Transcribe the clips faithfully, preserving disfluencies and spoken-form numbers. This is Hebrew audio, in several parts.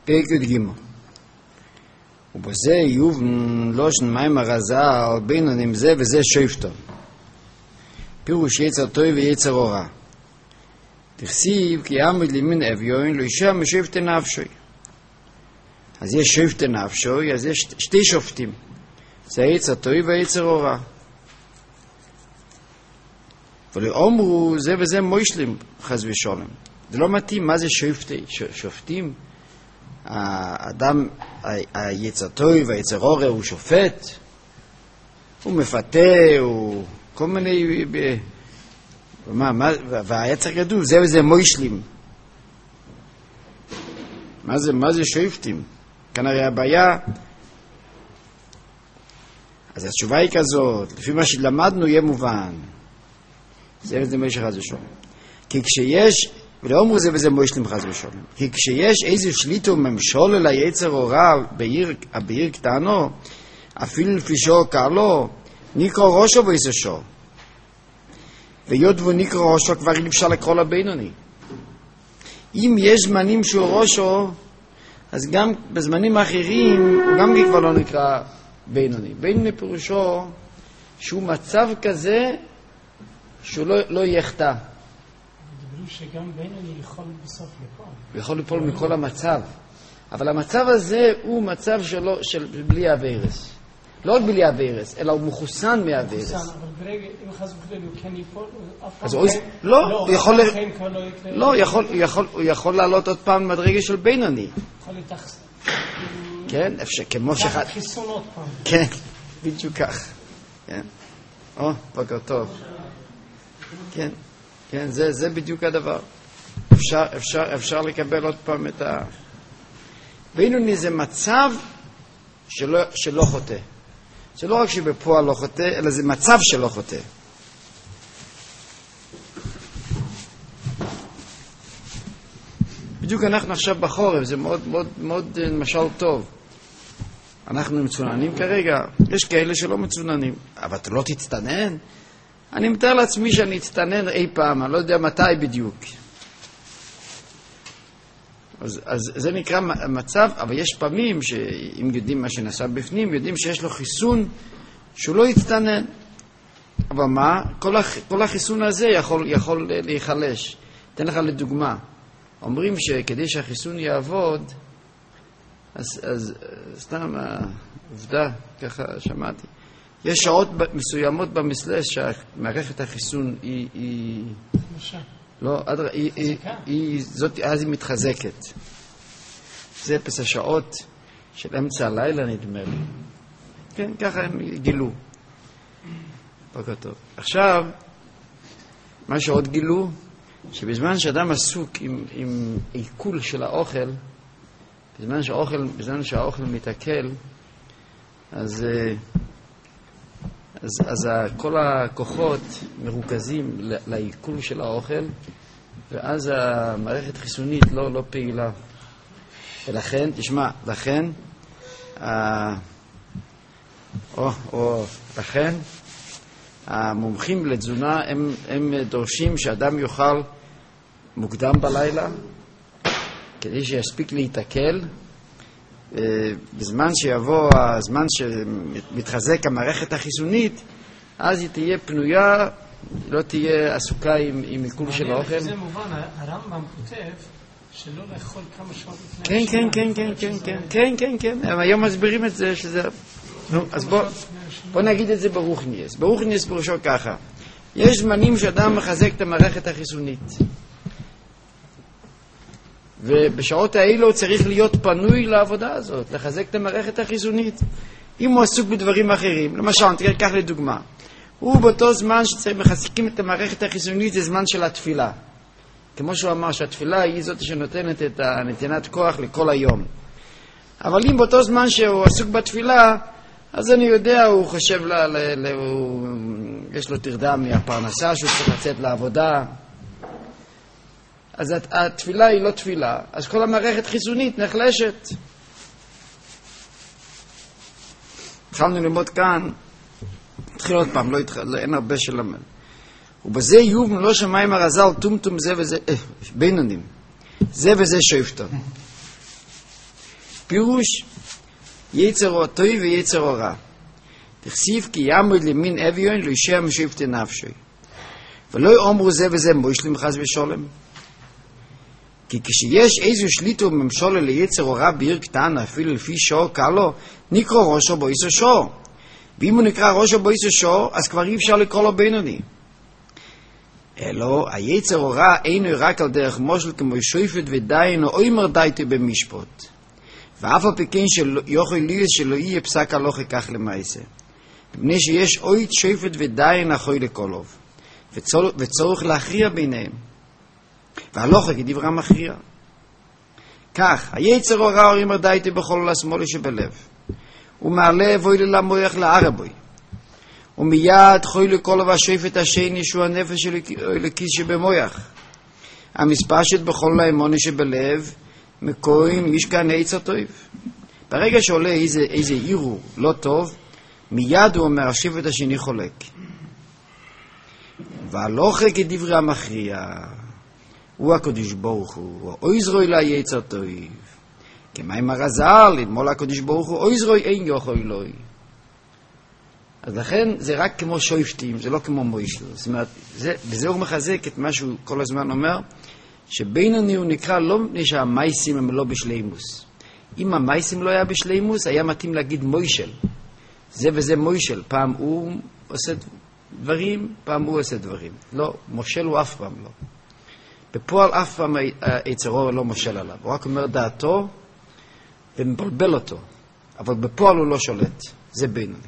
פרק י"ג. ובזה יובן לושן מים הרז"ל בינונים זה וזה שופטו. פירוש יצר טוב ויצר אורה. תכסיב כי יעמד לימין אביון לא ישע משופטי נפשוי. אז יש שופטי נפשוי, אז יש שתי שופטים. זה יצר טוב ויצר אורה. ולאומרו זה וזה מוישלים חס ושלום. זה לא מתאים, מה זה שופטי? שופטים? האדם, היצר טוב והיצר אורה הוא שופט, הוא מפתה, הוא כל מיני, מה, מה, והיצר כתוב זה וזה מוישלים. מה זה, מה זה שופטים? כאן הרי הבעיה, אז התשובה היא כזאת, לפי מה שלמדנו יהיה מובן, זה וזה מוישל חס ושלום. כי כשיש, ולא אמרו זה וזה מוישלים חס ושלום, כי כשיש איזה שליטו ממשול אל היצר אורה בעיר, בעיר קטנו, אפילו לפי שור קרלו, נקרא ראשו ויסשו. ויוד ונקרא ראשו כבר אי אפשר לקרוא לבינוני. אם יש זמנים שהוא ראשו, אז גם בזמנים אחרים הוא גם כבר לא נקרא בינוני. בינוני פירושו שהוא מצב כזה שהוא לא, לא יחטא. דברו שגם בינוני יכול בסוף ליפול. יכול ליפול מכל המצב. אבל המצב הזה הוא מצב שלו, של בלי הווירס. לא רק בלי הווירס, אלא הוא מחוסן מהווירס. מחוסן, אבל ברגע, אם חס וחלילה הוא כן ייפול, אז הוא לא, הוא יכול לא, הוא יכול לעלות עוד פעם מדרגה של בינוני. יכול לתחס. כן, אפשר, כמו שחד. חיסון עוד פעם. כן, בדיוק כך. כן. או, בוקר טוב. כן, כן, זה, זה בדיוק הדבר. אפשר, אפשר, אפשר לקבל עוד פעם את ה... בינוני זה מצב שלא, שלא חוטא. זה לא רק שבפועל לא חוטא, אלא זה מצב שלא חוטא. בדיוק אנחנו עכשיו בחורף, זה מאוד, מאוד, מאוד משל טוב. אנחנו מצוננים כרגע, יש כאלה שלא מצוננים, אבל אתה לא תצטנן? אני מתאר לעצמי שאני אצטנן אי פעם, אני לא יודע מתי בדיוק. אז, אז זה נקרא מצב, אבל יש פעמים שאם יודעים מה שנעשה בפנים, יודעים שיש לו חיסון שהוא לא יצטנן. אבל מה? כל, הח, כל החיסון הזה יכול, יכול להיחלש. אתן לך לדוגמה. אומרים שכדי שהחיסון יעבוד, אז, אז סתם העובדה, ככה שמעתי, יש שעות מסוימות במסלש שהמערכת החיסון היא... היא לא, אדרה, היא, היא, היא, זאת, אז היא מתחזקת. זה פס השעות של אמצע הלילה נדמה לי. כן, ככה הם גילו. בוקר טוב. עכשיו, מה שעוד גילו, שבזמן שאדם עסוק עם, עם עיכול של האוכל, בזמן שהאוכל, בזמן שהאוכל מתעכל, אז, אז, אז כל הכוחות מרוכזים לעיכול של האוכל, ואז המערכת חיסונית לא, לא פעילה. ולכן, תשמע, לכן, אה, או, או, לכן, המומחים לתזונה הם, הם דורשים שאדם יאכל מוקדם בלילה, כדי שיספיק להתעכל, בזמן שיבוא הזמן שמתחזק המערכת החיסונית, אז היא תהיה פנויה, לא תהיה עסוקה עם, עם עיכול של האוכל. זה מובן, הרמב"ם כותב שלא לאכול כמה שעות לפני כן, כן, כן, כן, כן, כן, כן, כן, כן, הם היום מסבירים את זה שזה... נו, אז בוא, בוא נגיד את זה ברוכניאס. ברוכניאס פירושו ככה, יש זמנים שאדם מחזק את המערכת החיסונית. ובשעות האלו צריך להיות פנוי לעבודה הזאת, לחזק את המערכת החיסונית. אם הוא עסוק בדברים אחרים, למשל, תראה, קח לדוגמה, הוא באותו זמן שמחזקים את המערכת החיסונית, זה זמן של התפילה. כמו שהוא אמר שהתפילה היא זאת שנותנת את נתינת כוח לכל היום. אבל אם באותו זמן שהוא עסוק בתפילה, אז אני יודע, הוא חושב, לה, לה, לה, הוא, יש לו תרדה מהפרנסה שהוא צריך לצאת לעבודה. אז התפילה היא לא תפילה, אז כל המערכת חיסונית נחלשת. התחלנו ללמוד כאן, התחיל עוד פעם, לא התחיל, אין הרבה שלמד. ובזה יובן לא שמיים הרז"ל טומטום זה וזה, אה, בינונים, זה וזה שופטו. פירוש יצר טוב ויצר רע. תכסיף כי יעמוד למין אביון לא יישאר משופטי נפשי. ולא אומרו זה וזה מושלים חס ושולם. כי כשיש איזו שליטו ממשולה ליצר רע בעיר קטנה, אפילו לפי שור קלו, נקרא ראשו בויסו שור. ואם הוא נקרא ראשו בויסו שור, אז כבר אי אפשר לקרוא לו בינוני. אלו, היצר רע אינו רק על דרך מושל כמו שופט ודיין או אומר דייטו במשפט. ואף על פי כן שיכול להיות שלא יהיה פסק הלכה כך למעשה. מפני שיש אוית שופט ודיין אחוי לקולוב, וצור, וצורך להכריע ביניהם. והלכה כדברה מכריע. כך, היצר הרע אומר דייטו בכל השמאלי שבלב. הוא מעלה אבוי למוח לערבוי. ומיד חוי לקולוב השופט השני שהוא הנפש של הכיס שבמוח. המספשת בכל האמונה שבלב, מקוים יש כאן עצר טוב. ברגע שעולה איזה, איזה עירו לא טוב, מיד הוא אומר השופט השני חולק. והלוכה כדברי המכריע, הוא הקדוש ברוך הוא, אוי זרוי לה יצר טוב. כמים הרזל, לדמול הקדוש ברוך הוא, אוי זרוי אין יוכל אלוהי. אז לכן זה רק כמו שופטים, זה לא כמו מוישל. זאת אומרת, זה, וזה הוא מחזק את מה שהוא כל הזמן אומר, שבינוני הוא נקרא לא מפני שהמייסים הם לא בשלימוס. אם המייסים לא היה בשלימוס, היה מתאים להגיד מוישל. זה וזה מוישל. פעם הוא עושה דברים, פעם הוא עושה דברים. לא, מושל הוא אף פעם לא. בפועל אף פעם היצרור לא מושל עליו. הוא רק אומר דעתו ומבלבל אותו. אבל בפועל הוא לא שולט. זה בינוני.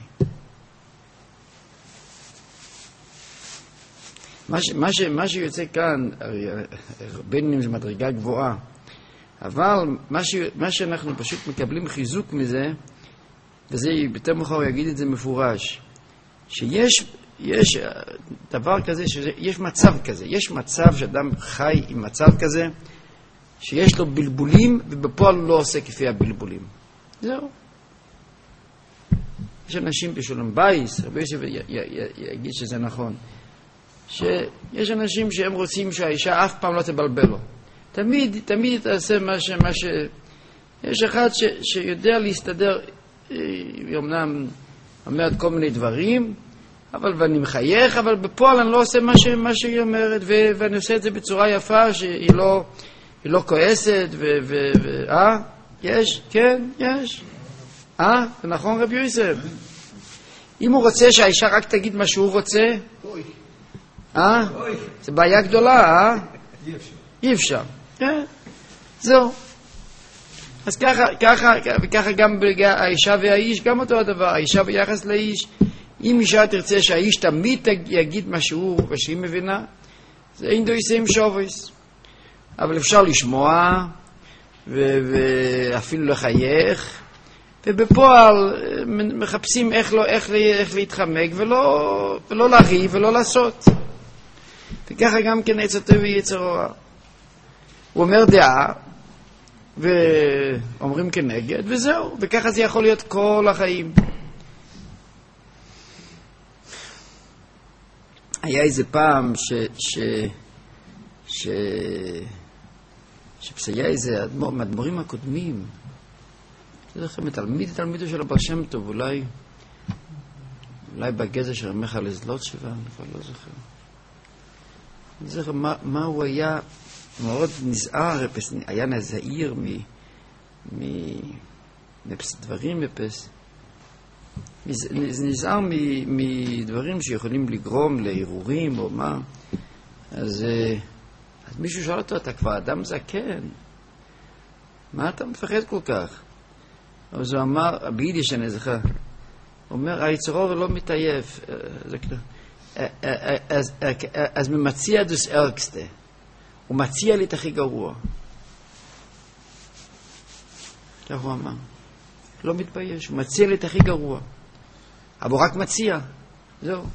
מה, ש, מה, ש, מה שיוצא כאן, בין אם זה מדרגה גבוהה, אבל מה, ש, מה שאנחנו פשוט מקבלים חיזוק מזה, וזה יותר מאוחר הוא יגיד את זה מפורש, שיש יש דבר כזה, שיש מצב כזה, יש מצב שאדם חי עם מצב כזה, שיש לו בלבולים, ובפועל הוא לא עושה כפי הבלבולים. זהו. יש אנשים בשולם בייס, רבי יוסף יגיד שזה נכון, שיש אנשים שהם רוצים שהאישה אף פעם לא תבלבל לו. תמיד, תמיד תעשה מה ש... מה ש... יש אחד ש... שיודע להסתדר, היא אמנם אומרת כל מיני דברים, אבל ואני מחייך, אבל בפועל אני לא עושה מה, ש... מה שהיא אומרת, ו... ואני עושה את זה בצורה יפה, שהיא לא, היא לא כועסת, ו... ו... ו... אה? יש? כן? יש. אה? זה נכון רבי יוסף? אם הוא רוצה שהאישה רק תגיד מה שהוא רוצה, אה? זה בעיה גדולה, אה? אי אפשר. אי אפשר. כן. זהו. אז ככה, ככה, וככה גם האישה והאיש, גם אותו הדבר. האישה ביחס לאיש, אם אישה תרצה שהאיש תמיד יגיד מה שהוא ושהיא מבינה, זה אין דו יסיים שובס. אבל אפשר לשמוע, ואפילו לחייך, ובפועל מחפשים איך, לא, איך, איך להתחמק, ולא, ולא להריב ולא לעשות. וככה גם כן עצר טוב ויצר רע. הוא אומר דעה, ואומרים כנגד, וזהו. וככה זה יכול להיות כל החיים. היה איזה פעם ש... ש... ש... שפסיה איזה אדמו"ר, מהאדמו"רים הקודמים, זה לכם, תלמיד, תלמידו של הבעל שם טוב, אולי, אולי בגזע של רמך על הזלות שבה, אני כבר לא זוכר. אני זוכר מה, מה הוא היה מאוד נזהר, היה נזהיר מ... מ... דברים בפס. נזהר מדברים שיכולים לגרום לערעורים או מה. אז, אז מישהו שאל אותו, אתה כבר אדם זקן, מה אתה מפחד כל כך? אז הוא אמר, ביידיש אני זוכר, הוא אומר, היצרור לא מתעייף. אז, אז ממציע דוס ארקסטה, הוא מציע לי את הכי גרוע. כך הוא אמר, לא מתבייש, הוא מציע לי את הכי גרוע. אבל הוא רק מציע, זהו.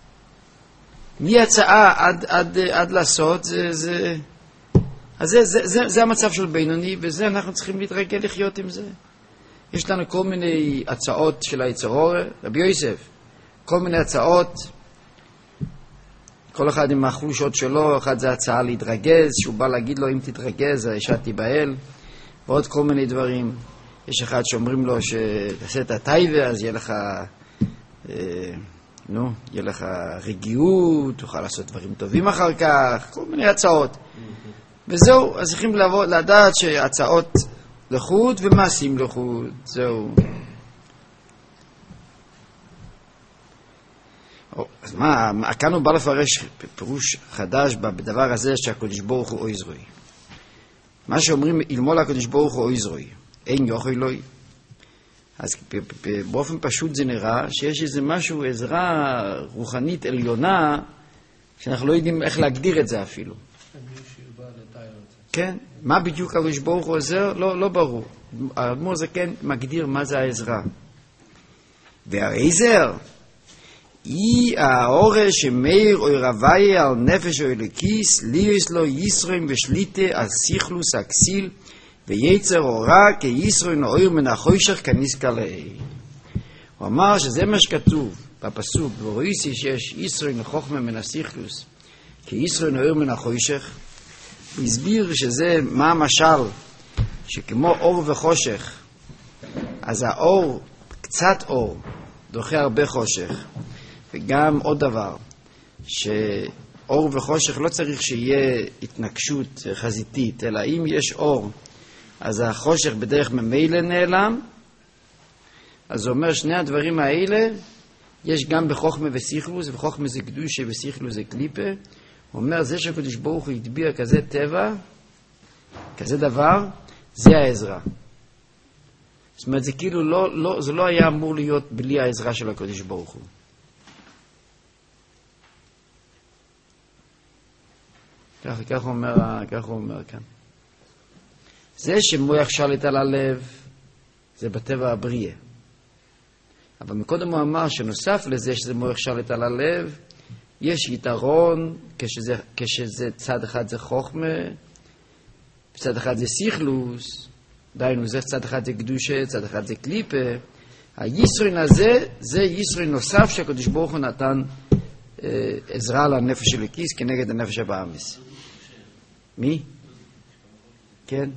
מהצעה עד, עד, עד לעשות, זה, זה, אז זה, זה, זה, זה המצב של בינוני, וזה אנחנו צריכים להתרגל לחיות עם זה. יש לנו כל מיני הצעות של היצרור, רבי יוסף, כל מיני הצעות, כל אחד עם החולשות שלו, אחד זה הצעה להתרגז, שהוא בא להגיד לו, אם תתרגז, האישה תיבהל, ועוד כל מיני דברים. יש אחד שאומרים לו שתעשה את הטייבה, אז יהיה לך, אה, נו, יהיה לך רגיעות, תוכל לעשות דברים טובים אחר כך, כל מיני הצעות. וזהו, אז צריכים לעבוד, לדעת שהצעות לחוד ומעשים לחוד, זהו. אז מה, כאן הוא בא לפרש פירוש חדש בדבר הזה שהקדוש ברוך הוא אוי זרוי. מה שאומרים, אלמול הקדוש ברוך הוא אוי זרוי, אין יוכל אלוהי. אז באופן פשוט זה נראה שיש איזה משהו, עזרה רוחנית עליונה, שאנחנו לא יודעים איך להגדיר את זה אפילו. כן, מה בדיוק הקדוש ברוך הוא עוזר? לא, לא ברור. האדמו"ר זה כן מגדיר מה זה העזרה. והעזר היא האורש שמאיר אוי רוויה על נפש אוי לכיס, ליוס לו ישרוים ושליטה על סיכלוס הכסיל, ויצר אורה כישרוים אויר מן החושך כניסקה לאי. הוא אמר שזה מה שכתוב בפסוק, ורויסי שיש ישרוים לחוכמה מן הסיכלוס, כישרוים אויר מן החושך. הוא הסביר שזה מה המשל, שכמו אור וחושך, אז האור, קצת אור, דוחה הרבה חושך. וגם עוד דבר, שאור וחושך לא צריך שיהיה התנגשות חזיתית, אלא אם יש אור, אז החושך בדרך ממילא נעלם. אז הוא אומר, שני הדברים האלה, יש גם בחוכמה וסיכלוס, וחוכמה זה קדושה וסיכלוס זה קליפה. הוא אומר, זה שהקדוש ברוך הוא הטביע כזה טבע, כזה דבר, זה העזרה. זאת אומרת, זה כאילו לא, לא, זה לא היה אמור להיות בלי העזרה של הקדוש ברוך הוא. כך, כך הוא אומר, כך הוא אומר כאן. זה שמוח שליט על הלב, זה בטבע הבריאה. אבל מקודם הוא אמר שנוסף לזה שזה מוח שליט על הלב, יש יתרון כשזה, כשזה צד אחד זה חוכמה, צד אחד זה סיכלוס, דיינו זה צד אחד זה קדושה, צד אחד זה קליפה. הישרין הזה זה ישרין נוסף שהקדוש ברוך הוא נתן אה, עזרה לנפש של הכיס כנגד הנפש הבאמיס. מי? כן?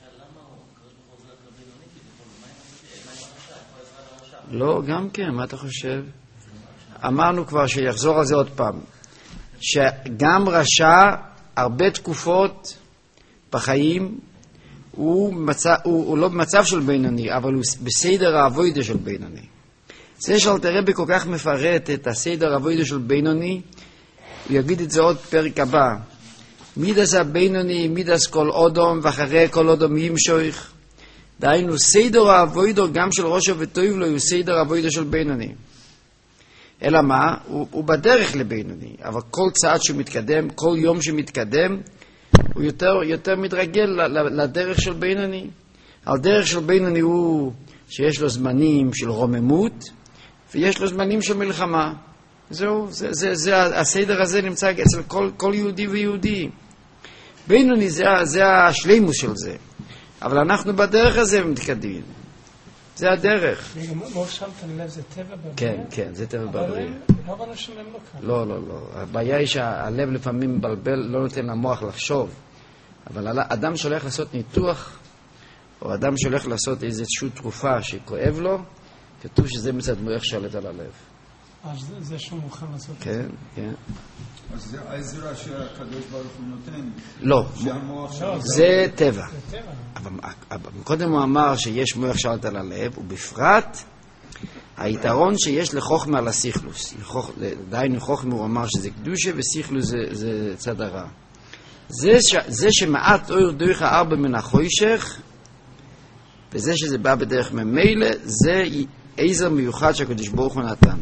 לא, גם כן, מה אתה חושב? אמרנו כבר שיחזור על זה עוד פעם, שגם רשע הרבה תקופות בחיים הוא, מצא, הוא, הוא לא במצב של בינוני, אבל הוא בסדר העבודה של בינוני. זה שאלתר רבי כל כך מפרט את הסדר העבודה של בינוני, הוא יגיד את זה עוד פרק הבא. מידס הבינוני, מידס כל אודום, ואחרי כל אודום ימשויך. דהיינו, סדר העבודה גם של ראשו וטוב לו, הוא סדר העבודה של בינוני. אלא מה? הוא, הוא בדרך לבינוני, אבל כל צעד שהוא מתקדם, כל יום שמתקדם, הוא יותר, יותר מתרגל לדרך של בינוני. על דרך של בינוני הוא שיש לו זמנים של רוממות, ויש לו זמנים של מלחמה. זהו, זה, זה, זה, הסדר הזה נמצא אצל כל, כל יהודי ויהודי. בינוני זה, זה השלימוס של זה. אבל אנחנו בדרך הזה מתקדמים. זה הדרך. מוח שליט על הלב זה טבע בבריאה? כן, כן, זה טבע בבריאה. רוב האנשים הם לא כאן. לא, לא, לא. הבעיה היא שהלב לפעמים מבלבל, לא נותן למוח לחשוב. אבל אדם שהולך לעשות ניתוח, או אדם שהולך לעשות איזושהי תרופה שכואב לו, כתוב שזה מצד מוח שליט על הלב. אז זה שהוא מוכן לעשות את זה. כן, כן. אז זה העזרה שהקדוש ברוך הוא נותן. לא, זה טבע. זה טבע. אבל קודם הוא אמר שיש מוח שליט על הלב, ובפרט היתרון שיש לחוכמה על הסיכלוס. דהיינו חוכמה הוא אמר שזה קדושה, וסיכלוס זה צד הרע. זה שמעט אור דרך הארבע מן החושך, וזה שזה בא בדרך ממילא, זה עזר מיוחד שהקדוש ברוך הוא נתן.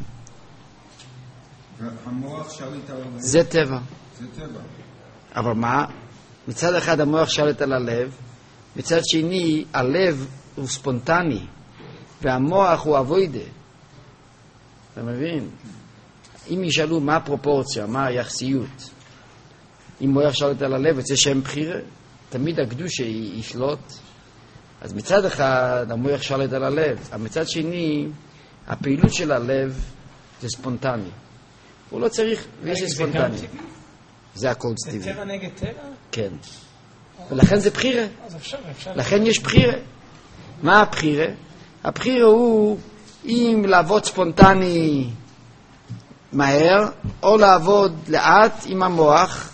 והמוח שליט על הלב. זה טבע. זה טבע. אבל מה? מצד אחד המוח שליט על הלב, מצד שני הלב הוא ספונטני, והמוח הוא עבודה. אתה מבין? אם ישאלו מה הפרופורציה, מה היחסיות, אם מוח שליט על הלב, זה שם בחירה, תמיד הקדושה ישלוט. אז מצד אחד המוח שליט על הלב, אבל מצד שני הפעילות של הלב זה ספונטני. הוא לא צריך, ויש ספונטני. זה הכל טבעי. זה טבע נגד טבע? כן. ולכן זה בחירה. אז אפשר, אפשר. לכן יש בחירה. מה הבחירה? הבחירה הוא אם לעבוד ספונטני מהר, או לעבוד לאט עם המוח.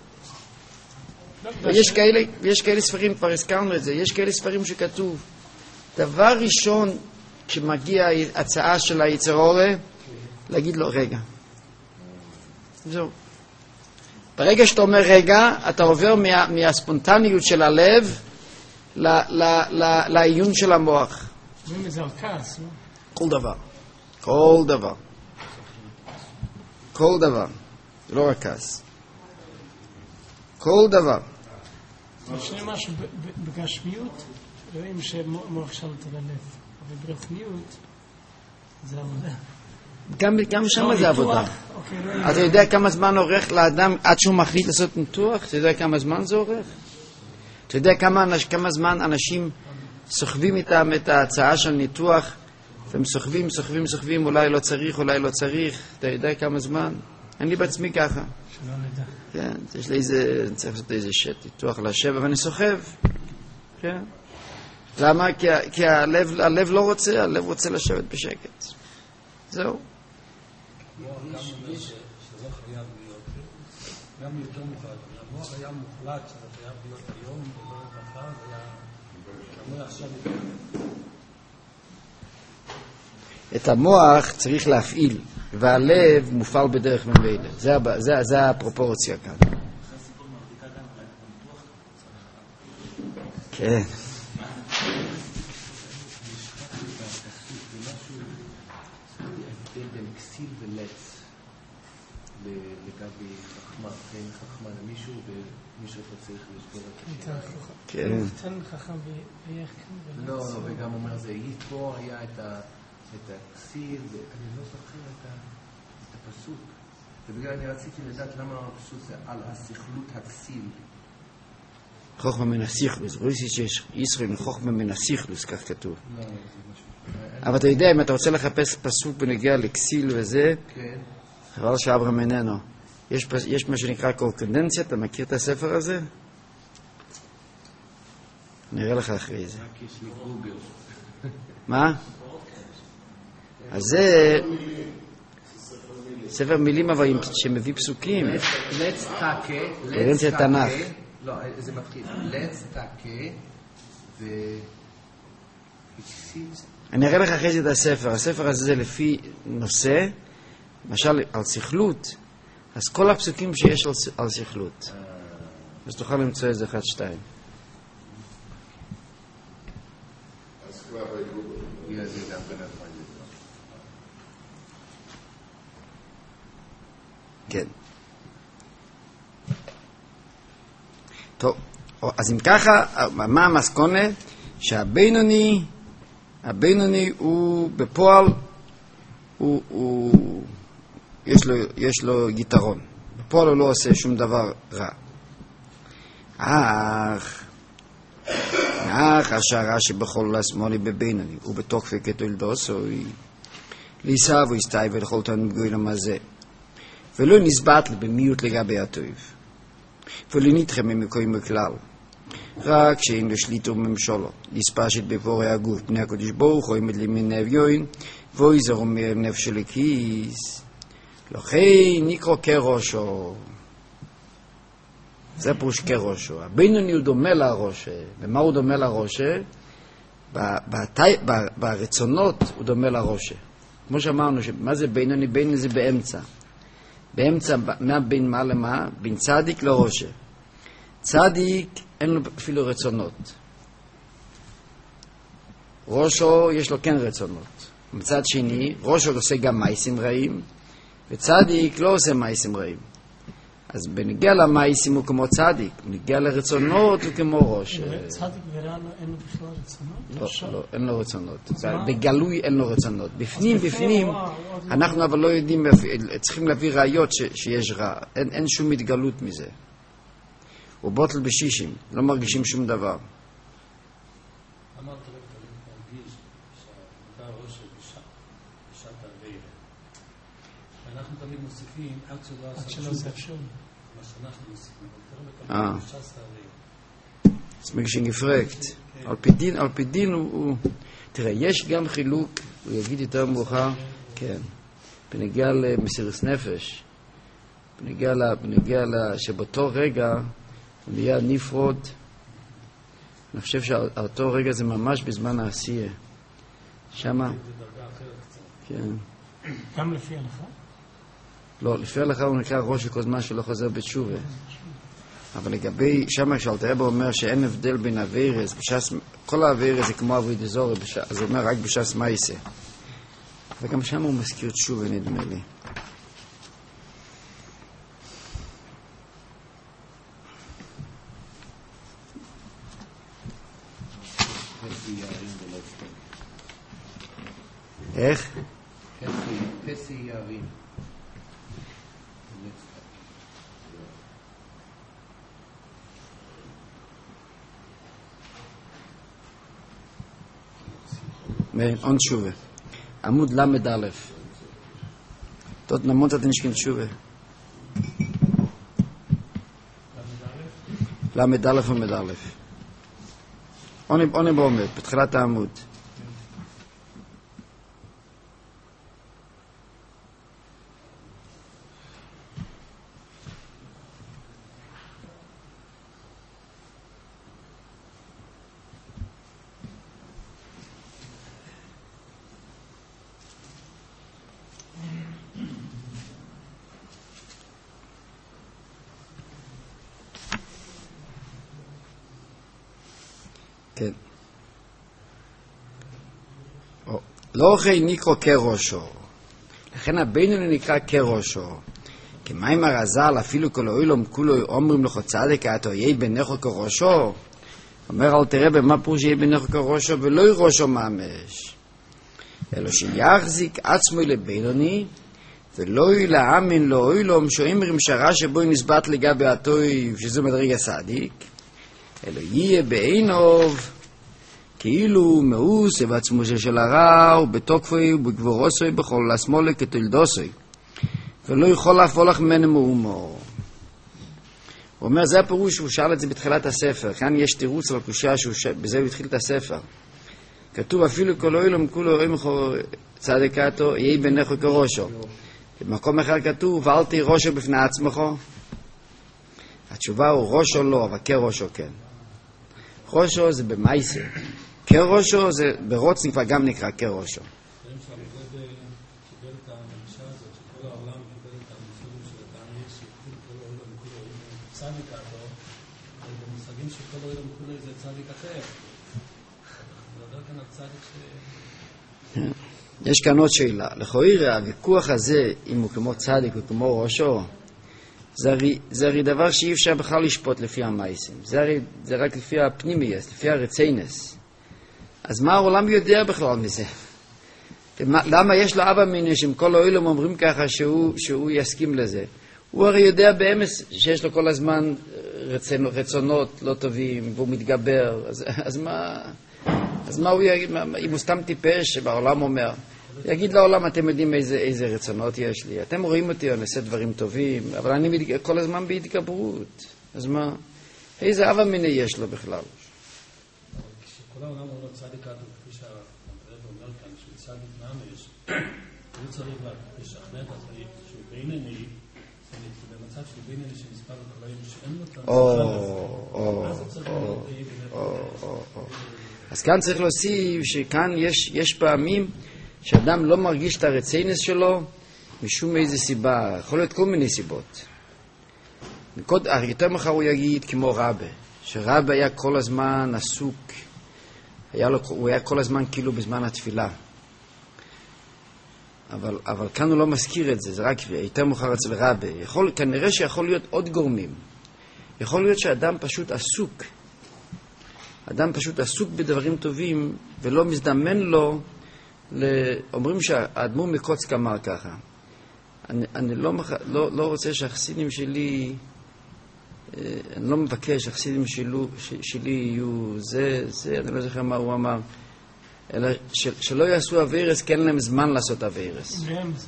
ויש כאלה, ויש כאלה ספרים, כבר הזכרנו את זה, יש כאלה ספרים שכתוב, דבר ראשון כשמגיע הצעה של היצר אורה, להגיד לו רגע. זהו. ברגע שאתה אומר רגע, אתה עובר מה, מהספונטניות של הלב ל, ל, ל, לעיון של המוח. אומרים איזה ארכס, לא? כל דבר. כל דבר. כל דבר. זה לא רק כעס. כל דבר. יש לי משהו בגשמיות, רואים שמוח שלט על הלב. אבל ברוחניות זה עבודה. גם, גם שם זה עבודה. אתה יודע כמה זמן עורך לאדם עד שהוא מחליט לעשות ניתוח? אתה יודע כמה זמן זה עורך? אתה יודע כמה, כמה זמן אנשים סוחבים איתם את ההצעה של ניתוח, והם סוחבים, סוחבים, סוחבים, אולי לא צריך, אולי לא צריך. אתה יודע כמה זמן? אני בעצמי ככה. שלא נדע. כן, יש לי איזה, אני צריך לעשות איזה שט, ניתוח לשבע, ואני סוחב. כן. למה? כי, כי הלב, הלב לא רוצה, הלב רוצה לשבת בשקט. זהו. שזה חייב להיות, גם יותר מוחלט. המוח היה מוחלט שזה חייב להיות היום, ולא מחר, זה היה עכשיו. את המוח צריך להפעיל, והלב מופעל בדרך ממילא. זה, זה, זה הפרופורציה כאן. כן. כסיל ולץ לגבי חכמה, כן, חכמה למישהו ומישהו אתה צריך לשבור את השאלה. כן. תן חכם ואיך כאן. לא, לא, וגם אומר זה, פה היה את הכסיל, ואני לא זוכר את הפסוק. ובגלל אני רציתי לדעת למה הפסוק זה על הסכלות הכסיל. חוכמה מן הסיכלוס, רויסי שיש ישראל חוכמה מן הסיכלוס, כך כתוב. לא, זה משהו. אבל אתה יודע, אם אתה רוצה לחפש פסוק בנגיע לכסיל וזה, חבל שאברהם איננו. יש, יש מה שנקרא קורקונדנציה, אתה מכיר את הספר הזה? נראה לך אחרי זה. רק יש לי גוגל. מה? אז זה ספר מילים אבל שמביא פסוקים. let's take, קורנציה תנ"ך. לא, זה מתחיל. let's take ו... אני אראה לך אחרי זה את הספר. הספר הזה זה לפי נושא, למשל על סכלות, אז כל הפסוקים שיש על, על סכלות. אז תוכל למצוא איזה אחד, שתיים. כן. טוב, אז אם ככה, מה המסקונה? שהבינוני, הבינוני הוא בפועל, הוא, הוא, יש לו, יש לו יתרון. בפועל הוא לא עושה שום דבר רע. אך, אך השערה שבכל השמאלי בבינוני, הוא בתוקפי כתולדוס, או ליסה ויסתאי ולכל תנו בגוי למזה. ולא נסבט במיעוט לגבי הטוב. ולא נתחם ממקוים בכלל. רק שאין לו שליטו ממשולו, לספשת בפורי הגוף, בני הקודש ברוך הוא עמד לי מנב יוין, ואיזר אומר נפש לכיס. לכן נקרא כראשו. זה פרוש כראשו. הבינוני הוא דומה לראש. ומה הוא דומה לראש? ברצונות הוא דומה לראש. כמו שאמרנו, מה זה בינוני? בינוני זה באמצע. באמצע, מה בין מה למה? בין צדיק לראש. צדיק אין לו אפילו רצונות. ראשו יש לו כן רצונות. מצד שני, ראשו עושה גם מייסים רעים, וצדיק לא עושה מייסים רעים. אז בנגיע למייסים הוא כמו צדיק, בנגיע לרצונות הוא כמו ראש. צדיק ורע אין לו בכלל רצונות? לא, לא, אין לו רצונות. בגלוי אין לו רצונות. בפנים, בפנים, אנחנו אבל לא יודעים, צריכים להביא ראיות שיש רע. אין שום התגלות מזה. הוא בוטל בשישים, לא מרגישים שום דבר. אמרת רק להרגיש שאתה ראש בשעת הרביעי. ואנחנו תמיד מוסיפים עד שלא עשה שום. מה שאנחנו מוסיפים. אה. Das ist mir schon gefragt. Al pi din, al pi din הוא... תראה, יש גם חילוק, הוא יגיד יותר מאוחר, כן, בנגיע למסירות נפש, בנגיע ל... בנגיע ל... שבאותו רגע הוא נהיה נפרוד. אני חושב שאותו רגע זה ממש בזמן העשייה. שמה? כן. גם לפי הלכה? לא, לפי הלכה הוא נקרא ראש כל זמן שלא חוזר בתשובה. אבל לגבי, שמה כשאלתר רבי אומר שאין הבדל בין אביירס, בשס, כל האביירס זה כמו אבוי דזורי, אז הוא אומר רק בשס מייסה. וגם שם הוא מזכיר תשובה, נדמה לי. איך? פסי יערים. on Tshuva. עמוד למד א'. Dort in der Mund hat er nicht kein Tshuva. למד א' ומד א'. עוני בעומד, בתחילת העמוד. כן. לא אחרי נקרא כראשו. לכן הבינוני נקרא כראשו. כמים הרזל אפילו כל אוילום כולו אומרים לך צדק אתה יהיה בנך כראשו. אומר אל תראה במה פירוש יהיה בנך כראשו ולא ראשו ממש. אלא שיחזיק עצמו לבינוני ולא יאמין לו אוילום שאומרים שרה שבו נסבט לגבי הטוב שזה מדרגה צדיק. אלא יהיה בעינוב כאילו מאוס בעצמו של הרע ובתוקפוי ובגבורוסוי בכל השמאלי כתולדוסוי ולא יכול להפולח ממנו מאומו. הוא אומר זה הפירוש שהוא שאל את זה בתחילת הספר. כאן יש תירוץ על קושיה שבזה הוא התחיל את הספר. כתוב אפילו כל אוילום כולו אוימכו צדקתו יהיה בנך כראשו. במקום אחר כתוב ואל תהי ראשו בפני עצמך. התשובה הוא ראשו לא אבל כראשו כן. ראשו זה במייסה, כראשו זה ברוצן כבר גם נקרא כראשו. דברים שהמקוד קיבל את המגישה הזאת, שכל העולם קיבל את המושגים של התענית, שכל העולם כולו הוא צדיק אחר, אבל במושגים שכל העולם כולו זה צדיק אחר. מדבר כאן על צדיק ש... יש כאן עוד שאלה. לכאורה, הוויכוח הזה, אם הוא כמו צדיק או כמו ראשו, זה הרי, זה הרי דבר שאי אפשר בכלל לשפוט לפי המייסים. זה הרי, זה רק לפי הפנימייס, לפי הרציינס. אז מה העולם יודע בכלל מזה? למה יש לו אבא מיני שהם כל העולם אומרים ככה שהוא, שהוא יסכים לזה? הוא הרי יודע באמס שיש לו כל הזמן רצונות, רצונות לא טובים והוא מתגבר. אז, אז מה, אז מה הוא יגיד? אם הוא סתם טיפש שבעולם אומר, יגיד לעולם, אתם יודעים איזה, איזה רצונות יש לי. אתם רואים אותי, אני עושה דברים טובים, אבל אני מתג... כל הזמן בהתגברות. אז מה? איזה אבא מיני יש לו בכלל? כשכל העולם הוא לא צדיק אדו, כפי שהמטרד אומר כאן, שהוא צדיק ממש, הוא צריך לשכנע את עצמי שהוא בינני, במצב שהוא בינני שמספר הקולאים שאין לו את המספר. אז כאן צריך להוסיף שכאן יש, יש פעמים שאדם לא מרגיש את הרציינס שלו משום איזו סיבה, יכול להיות כל מיני סיבות. מקוד, יותר מחר הוא יגיד כמו רבי, שרבי היה כל הזמן עסוק, היה לו, הוא היה כל הזמן כאילו בזמן התפילה. אבל, אבל כאן הוא לא מזכיר את זה, זה רק יותר מחר אצל רבי. יכול, כנראה שיכול להיות עוד גורמים. יכול להיות שאדם פשוט עסוק. אדם פשוט עסוק בדברים טובים ולא מזדמן לו, אומרים שהאדמו"ר מקוצק אמר ככה, אני, אני לא, לא, לא רוצה שהחסידים שלי, אני לא מבקש שהחסידים שלו, שלי יהיו זה, זה, אני לא זוכר מה הוא אמר, אלא של, שלא יעשו אביירס, כי אין להם זמן לעשות אביירס.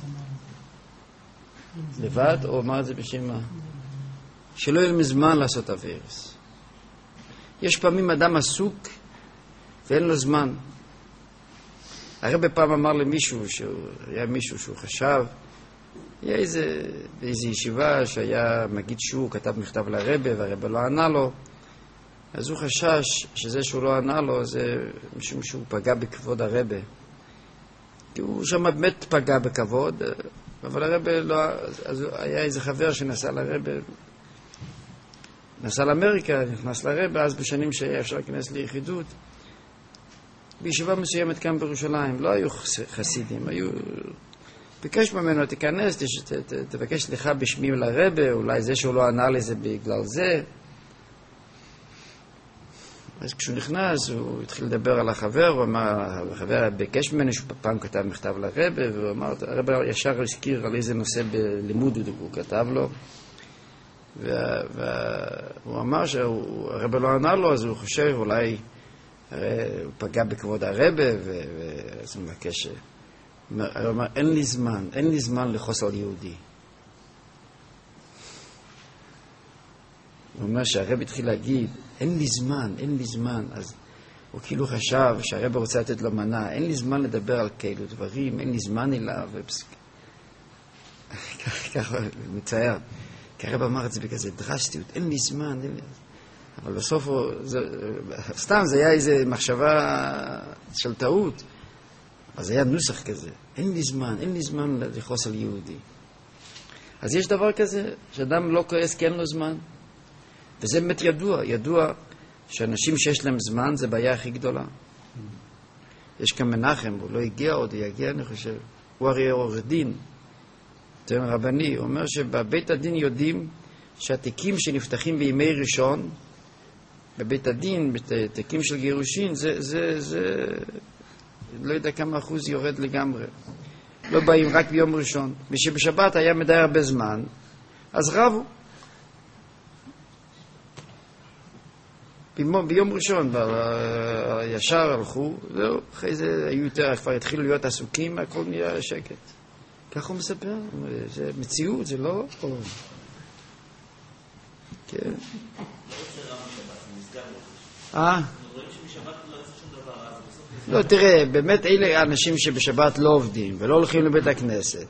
לבד, או אמר את זה בשם מה? שלא יהיה להם זמן לעשות אביירס. יש פעמים אדם עסוק ואין לו זמן. הרב פעם אמר למישהו, היה מישהו שהוא חשב, היה איזה, איזה ישיבה שהיה מגיד שהוא כתב מכתב לרב והרב לא ענה לו, אז הוא חשש שזה שהוא לא ענה לו זה משום שהוא פגע בכבוד הרב. כי הוא שם באמת פגע בכבוד, אבל הרב לא, אז היה איזה חבר שנסע לרב, נסע לאמריקה, נכנס לרב, אז בשנים שהיה אפשר להיכנס ליחידות, בישיבה מסוימת כאן בירושלים, לא היו חסידים, היו... ביקש ממנו, תיכנס, ת, ת, ת, תבקש סליחה בשמי לרב, אולי זה שהוא לא ענה לזה בגלל זה. אז כשהוא נכנס, הוא התחיל לדבר על החבר, הוא אמר, החבר ביקש ממנו שפעם כתב מכתב לרב, והוא אמר, הרב ישר הזכיר על איזה נושא בלימוד הוא כתב לו, והוא אמר שהרב לא ענה לו, אז הוא חושב אולי הוא פגע בכבוד הרב, ואז הוא מבקש, הוא אמר, אין לי זמן, אין לי זמן לחוס על יהודי. הוא אומר שהרב התחיל להגיד, אין לי זמן, אין לי זמן, אז הוא כאילו חשב שהרב רוצה לתת לו מנה, אין לי זמן לדבר על כאלו דברים, אין לי זמן אליו, ככה מצער, כי הרב אמר את זה בכזה דרסטיות, אין לי זמן, אין לי... אבל בסוף הוא, זה, סתם זה היה איזו מחשבה של טעות, אז זה היה נוסח כזה, אין לי זמן, אין לי זמן לחוס על יהודי. אז יש דבר כזה, שאדם לא כועס כי אין לו זמן, וזה באמת ידוע, ידוע שאנשים שיש להם זמן זה בעיה הכי גדולה. יש כאן מנחם, הוא לא הגיע עוד, הוא יגיע אני חושב, הוא הרי עורך דין, תראה רבני, הוא אומר שבבית הדין יודעים שהתיקים שנפתחים בימי ראשון, בבית הדין, בתיקים של גירושין, זה, זה, זה, לא יודע כמה אחוז יורד לגמרי. לא באים רק ביום ראשון. ושבשבת היה מדי הרבה זמן, אז רבו. ביום ראשון, ישר הלכו, זהו, אחרי זה היו יותר, כבר התחילו להיות עסוקים, הכל נהיה שקט. כך הוא מספר, זה מציאות, זה לא... כן. אה? לא, תראה, באמת אלה האנשים שבשבת לא עובדים ולא הולכים לבית הכנסת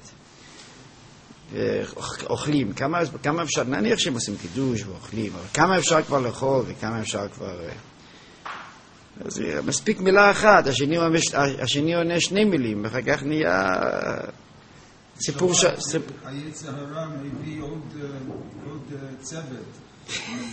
ואוכלים, כמה, כמה אפשר, נניח שהם עושים קידוש ואוכלים, אבל כמה אפשר כבר לאכול וכמה אפשר כבר... אז מספיק מילה אחת, השני, השני עונה שני מילים, ואחר כך נהיה סיפור ש... היצר הרע מביא עוד צוות.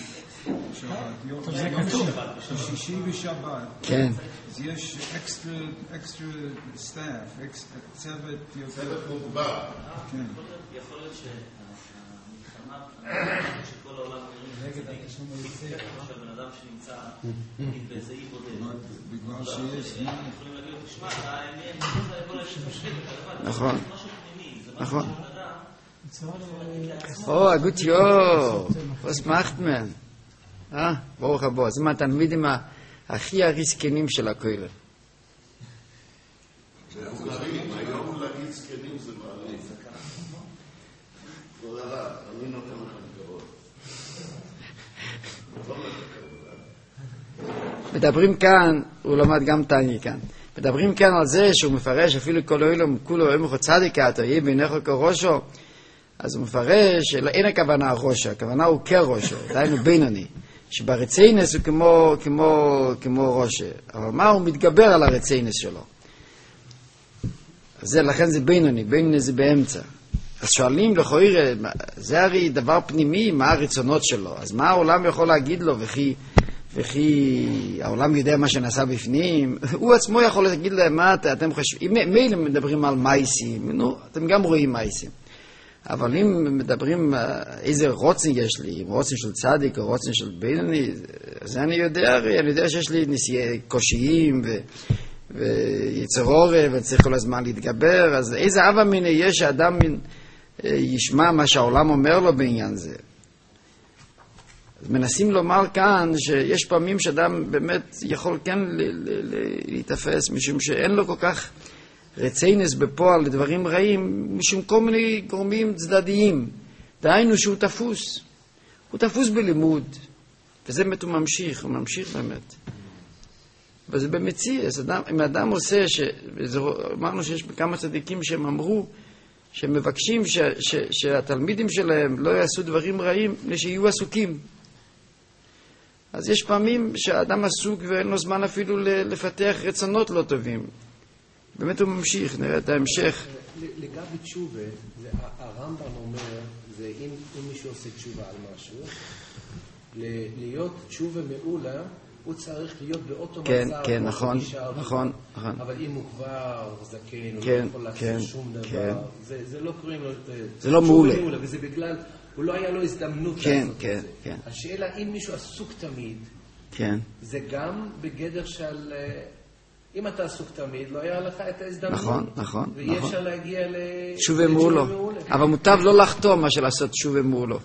שישי ושבת. כן. אז יש אקסטרה, אקסטרה סטאפ, צוות יותר... צוות מוגבר. כן. יכול להיות שהמלחמה שכל העולם נגד התשלום היוצא, שהבן אדם שנמצא באיזה אי בודד. בגלל שיש... יכולים להגיד לו, תשמע, העניין, זה יכול להיות שפשחית, נכון. זה משהו פנימי, זה משהו נכון. שאדם... או, אגות יו, פוס מחטמן. אה, ברוך הבא. זה מהתלמידים הכי הריסקנים של הכולל. היום להגיד זקנים זה מעלים. כבוד הרב, אני נותן לכם כבוד. מדברים כאן, הוא למד גם טניה כאן, מדברים כאן על זה שהוא מפרש אפילו כל אוילום, כולו אמוכו צדיקת, או יהיה בינךו כראשו, אז הוא מפרש, אין הכוונה ראשו, הכוונה הוא כראשו, דיינו בינוני, שברציינס הוא כמו, כמו, כמו ראשו, אבל מה הוא מתגבר על הרציינס שלו? אז זה, לכן זה בינוני, בינוני זה באמצע. אז שואלים לכאורה, זה הרי דבר פנימי, מה הרצונות שלו, אז מה העולם יכול להגיד לו, וכי, וכי העולם יודע מה שנעשה בפנים, הוא עצמו יכול להגיד להם, מה אתם חושבים, מילא מדברים על מייסים, נו, אתם גם רואים מייסים. אבל אם מדברים איזה רוצן יש לי, אם רוצן של צדיק או רוצן של בינוני, זה אני יודע הרי, אני יודע שיש לי נסיעי קושיים ו... ויצר עורף וצריך כל הזמן להתגבר, אז איזה אבא מיני יש שאדם ישמע מה שהעולם אומר לו בעניין זה. אז מנסים לומר כאן שיש פעמים שאדם באמת יכול כן להתאפס, משום שאין לו כל כך רציינס בפועל לדברים רעים, משום כל מיני גורמים צדדיים. דהיינו שהוא תפוס. הוא תפוס בלימוד, וזה באמת הוא ממשיך, הוא ממשיך באמת. וזה במציאות, אם האדם עושה, ש... אמרנו שיש כמה צדיקים שהם אמרו, שהם מבקשים ש... ש... שהתלמידים שלהם לא יעשו דברים רעים, שיהיו עסוקים. אז יש פעמים שהאדם עסוק ואין לו זמן אפילו לפתח רצונות לא טובים. באמת הוא ממשיך, נראה את ההמשך. לגבי תשובה, הרמב"ם אומר, זה אם, אם מישהו עושה תשובה על משהו, להיות תשובה מעולה, הוא צריך להיות באותו כן, מצב. כן, נכון, נכון, נכון. אבל אם הוא כבר זקן, הוא כן, לא יכול לעשות כן, שום דבר, כן. זה, זה לא קוראים לו... זה לא מעולה. וזה בגלל, הוא לא היה לו הזדמנות כן, לעשות כן, את זה. כן. השאלה, אם מישהו עסוק תמיד, כן. זה גם בגדר של... אם אתה עסוק תמיד, לא היה לך את ההזדמנות. נכון, נכון, ואי נכון. אפשר להגיע ל... תשובה מעולה. אבל מוטב לא לחתום מה של לעשות תשובה מעולה.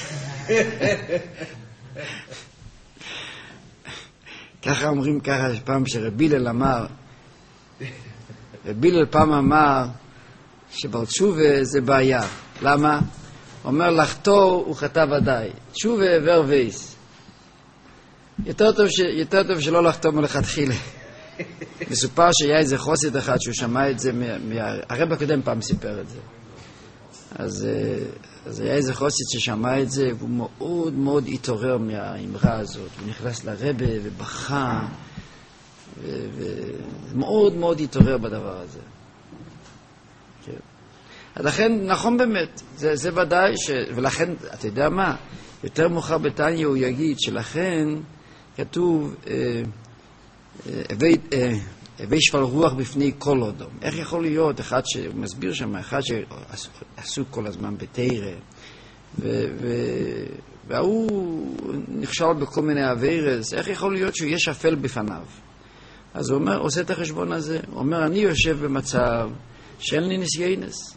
ככה אומרים ככה פעם שרבי הלל אמר, רבי הלל פעם אמר שבתשובה זה בעיה. למה? אומר לחתור הוא חטא ודאי. תשובה עבר וייס. יותר טוב, ש... יותר טוב שלא לחתום מלכתחילה. מסופר שהיה איזה חוסד אחד שהוא שמע את זה, מה... מה... הרב הקודם פעם סיפר את זה. אז, אז היה איזה חוסד ששמע את זה, והוא מאוד מאוד התעורר מהאמרה הזאת. הוא נכנס לרבה ובכה, ומאוד מאוד התעורר בדבר הזה. כן. אז לכן, נכון באמת, זה, זה ודאי, ש... ולכן, אתה יודע מה, יותר מאוחר בתניא הוא יגיד שלכן כתוב, הווי שפל רוח בפני כל אדם. איך יכול להיות אחד שמסביר שם, אחד שעסוק כל הזמן בתורה, והוא נכשל בכל מיני עבירות, איך יכול להיות שהוא יהיה שפל בפניו? אז הוא אומר, עושה את החשבון הזה, הוא אומר, אני יושב במצב שאין לי ניסיונס,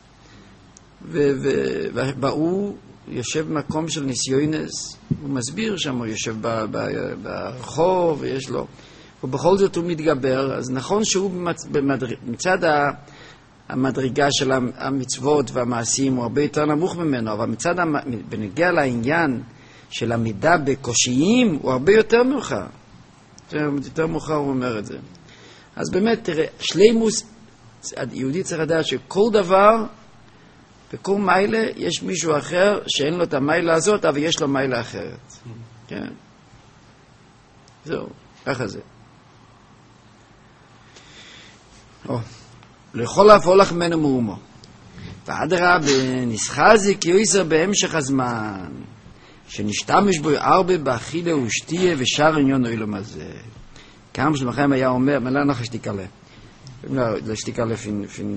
והוא יושב במקום של ניסיונס, הוא מסביר שם, הוא יושב ברחוב, ויש לו, ובכל זאת הוא מתגבר. אז נכון שהוא מצד המדרגה של המצוות והמעשים הוא הרבה יותר נמוך ממנו, אבל מצד, בנגיע לעניין של עמידה בקושיים, הוא הרבה יותר מאוחר. יותר מאוחר הוא אומר את זה. אז באמת, תראה, שלימוס, יהודי צריך לדעת שכל דבר, בכל מיילה יש מישהו אחר שאין לו את המיילה הזאת, אבל יש לו מיילה אחרת. כן. זהו, ככה זה. או, לכל אף הולך ממנו מאומו. ואדרבה, נסחזיק יויסר בהמשך הזמן, שנשתמש בו הרבה באכילה ושתייה ושאר עניון אילום הזה. כמה שלמכם היה אומר, מלא נח שתיקלה. לא, שתיקלה פין... פין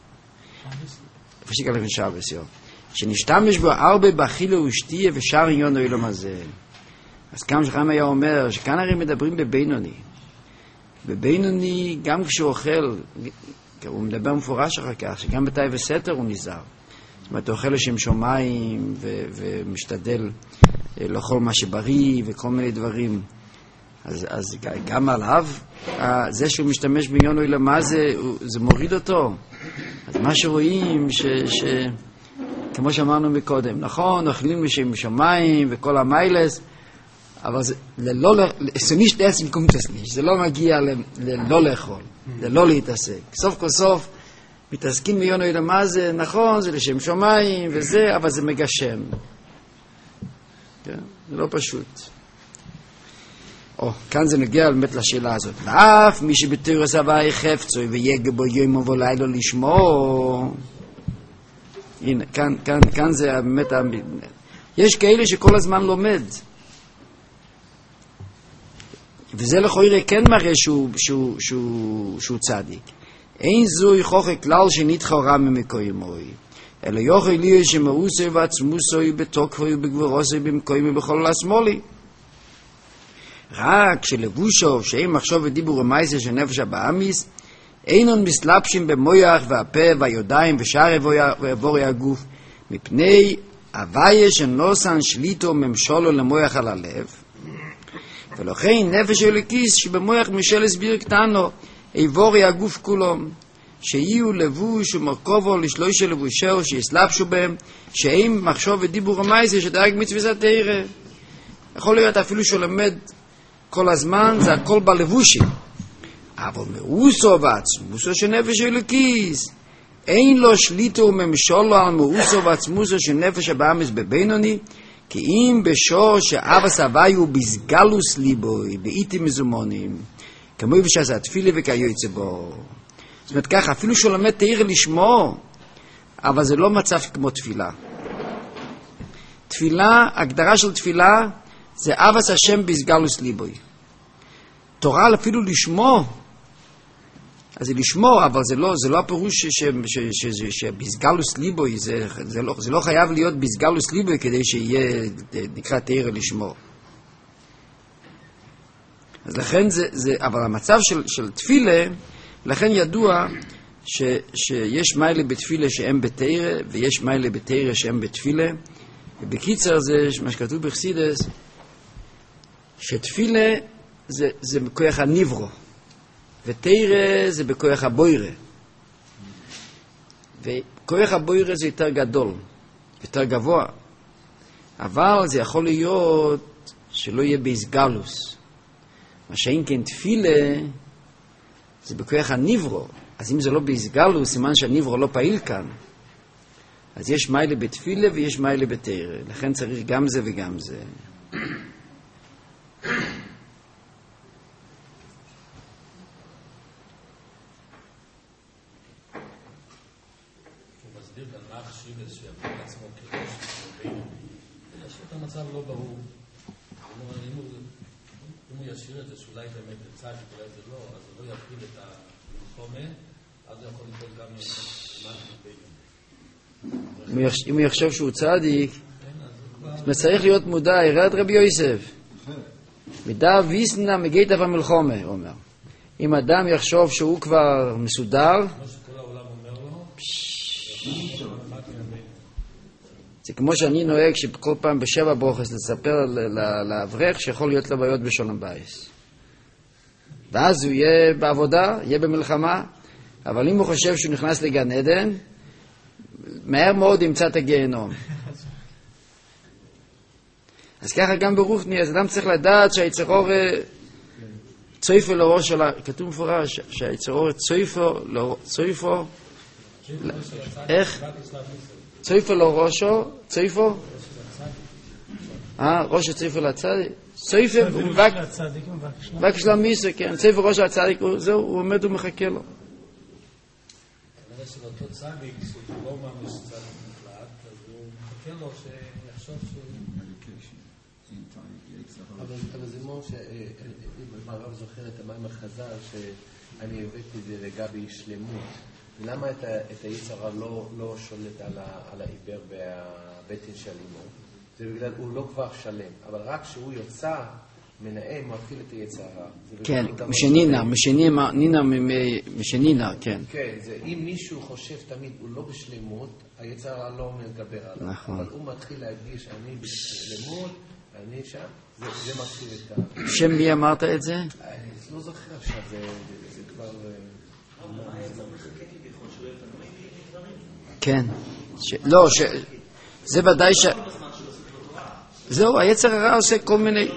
פשיק עליו שבס, יו. שנשתמש בו הרבה באכילה ושתייה ושאר עניון אילום הזה. אז כמה שלכם היה אומר, שכאן הרי מדברים בבינוני. בבינוני, גם כשהוא אוכל, הוא מדבר מפורש אחר כך, שגם בתאי וסתר הוא נזהר. זאת אומרת, הוא אוכל לשם שומיים ו- ומשתדל לאכול מה שבריא וכל מיני דברים. אז, אז גם עליו, זה שהוא משתמש בעניון אילום הזה, זה מוריד אותו. אז מה שרואים, ש, ש, כמו שאמרנו מקודם, נכון, אוכלים לשם שמיים וכל המיילס, אבל זה לא, זה ניש דסים קומטס ניש, זה לא מגיע ללא לאכול, ללא להתעסק. סוף כל סוף, מתעסקים בעניון אילום הזה, נכון, זה לשם שמיים וזה, אבל זה מגשם. כן? זה לא פשוט. או, כאן זה נגיע באמת לשאלה הזאת. ואף מי שבתירוס הוואי חפצוי ויגע בו יום ולילה לשמור. הנה, כאן, כאן, כאן זה באמת... יש כאלה שכל הזמן לומד. וזה לכאורה כן מראה שהוא, שהוא, שהוא, שהוא צדיק. אין זוי חוכי כלל שנתחה רע ממקוימוי. אלא יוכי לי שמאוסי ועצמוסי בתוקפוי ובגבורוסי במקוימי בכל השמאלי. רק שלבושו, שאין מחשוב ודיבור ומייסה של נפש הבאמיס, אינון מסלבשים במויח והפה והיודיים ושאר ועבורי הגוף, מפני הוויה שנוסן שליטו ממשולו למויח על הלב. ולכן נפש אלוקיס שבמויח משל הסביר קטנו, עבורי הגוף כולו, שיהיו לבוש ומרכובו לשלושה לבושו שיסלבשו בהם, שאין מחשוב ודיבור ומייסה שדרג מצוות התורה. יכול להיות אפילו שהוא למד כל הזמן, זה הכל בלבושים. אבל מאוסו ועצמוסו של נפש אלוקיס, אין לו שליטה וממשולו על מאוסו ועצמוסו של נפש הבאמס בבינוני, כי אם בשור שאבס הוויו בסגלוס ליבוי, באיתי מזומונים, כמו בשעס התפילה וכיוצא בו. זאת אומרת ככה, אפילו שהוא למד תאיר לשמו, אבל זה לא מצב כמו תפילה. תפילה, הגדרה של תפילה, זה אבס השם בסגלוס ליבוי. תורה אפילו לשמו, אז זה לשמור, אבל זה לא, זה לא הפירוש שבסגלוס ליבוי, זה, זה, לא, זה לא חייב להיות בסגלוס ליבוי כדי שיהיה, נקרא תאיר לשמור. אז לכן זה, זה, אבל המצב של, של תפילה, לכן ידוע ש, שיש מיילה בתפילה שהם בתאיר, ויש מיילה בתאיר שהם בתפילה, ובקיצר זה מה שכתוב בחסידס, שתפילה זה, זה בכוח הניברו, ותאירה זה בכוח הבוירה. וכוח הבוירה זה יותר גדול, יותר גבוה. אבל זה יכול להיות שלא יהיה בהסגלוס. מה שאין כן תפילה, זה בכוח הניברו. אז אם זה לא בהסגלוס, סימן שהניברו לא פעיל כאן. אז יש מיילה בתפילה ויש מיילה בתאירה. לכן צריך גם זה וגם זה. המצב לא ברור. אם הוא ישאיר את זה שאולי באמת לצד, אולי זה לא, אז הוא לא יפיל את המלחומה, אז הוא יכול ליפול גם מה אם הוא יחשוב שהוא צדיק, אז צריך להיות מודע, ירד רבי יוסף. מידע ויסנה מגית אף המלחומה, הוא אומר. אם אדם יחשוב שהוא כבר מסודר, זה כמו שאני נוהג שכל פעם בשבע ברוכס לספר לאברך שיכול להיות לו בעיות בשולם בייס. ואז הוא יהיה בעבודה, יהיה במלחמה, אבל אם הוא חושב שהוא נכנס לגן עדן, מהר מאוד ימצא את הגיהנום. אז ככה גם ברוחני, אז אדם צריך לדעת שהיצרור צויפו לראש שלה, כתוב מפורש שהיצרור צויפו, צויפו, איך? צויפו לא ראשו, צויפו? אה, ראש צויפו לצדיק? צויפו, הוא מבקש למיסה, כן, צויפו ראש לצדיק, זהו, הוא עומד ומחכה לו. כנראה שלאותו צדיק, שהוא לא ממש צדיק מוחלט, אז הוא מחכה לו שיחשוב שהוא... אבל זה כמו שאם הרב זוכר את המים החז"ל, שאני הבאתי את זה לגבי שלמות. למה את, את היצרה לא, לא שולט על, ה, על העיבר והבטן של אימו? זה בגלל הוא לא כבר שלם, אבל רק כשהוא יוצא מנהל מפעיל את היצרה. כן, משנינה, משנינה, נינה, משנינה, כן. כן, זה, אם מישהו חושב תמיד הוא לא בשלמות, היצרה לא מתגבר עליו. נכון. אבל הוא מתחיל להגיש, אני בשלמות, אני שם, זה, זה מתחיל את ה... בשם מי אמרת את זה? אני לא זוכר עכשיו, זה, זה, זה כבר... כן. לא, זה ודאי ש... זהו, היצר הרע עושה כל מיני...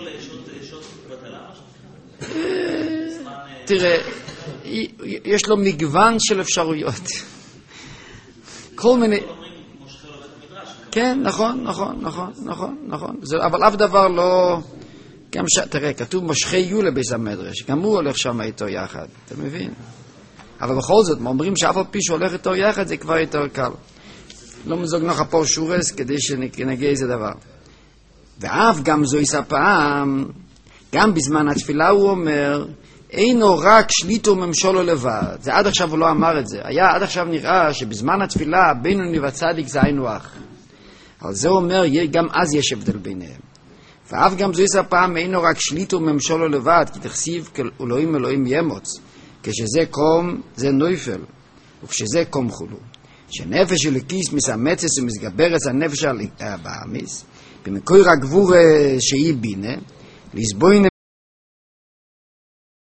תראה, יש לו מגוון של אפשרויות. כל מיני... כן, נכון, נכון, נכון, נכון, נכון. אבל אף דבר לא... גם ש... תראה, כתוב משכי יולה בית המדרש, גם הוא הולך שם איתו יחד, אתה מבין? אבל בכל זאת, אומרים שאף על פי שהולך איתו יחד, זה כבר יותר קל. לא מזוג נוח הפור שורס כדי שנגיע איזה דבר. ואף גם זו יסע פעם, גם בזמן התפילה הוא אומר, אינו רק שליטו ממשולו לבד. זה עד עכשיו הוא לא אמר את זה. היה עד עכשיו נראה שבזמן התפילה בינוני וצדיק זה היינו אח. אבל זה אומר, גם אז יש הבדל ביניהם. ואף גם זו יסע פעם, אינו רק שליטו ממשולו לבד, כי תכסיב כאלוהים אלוהים ימוץ. כשזה קום, זה נויפל, וכשזה קום חולו. שנפש אלוקיס מסמצס ומסגברס הנפש הבאמיס, במקור הגבור שהיא בינה, לסבוינה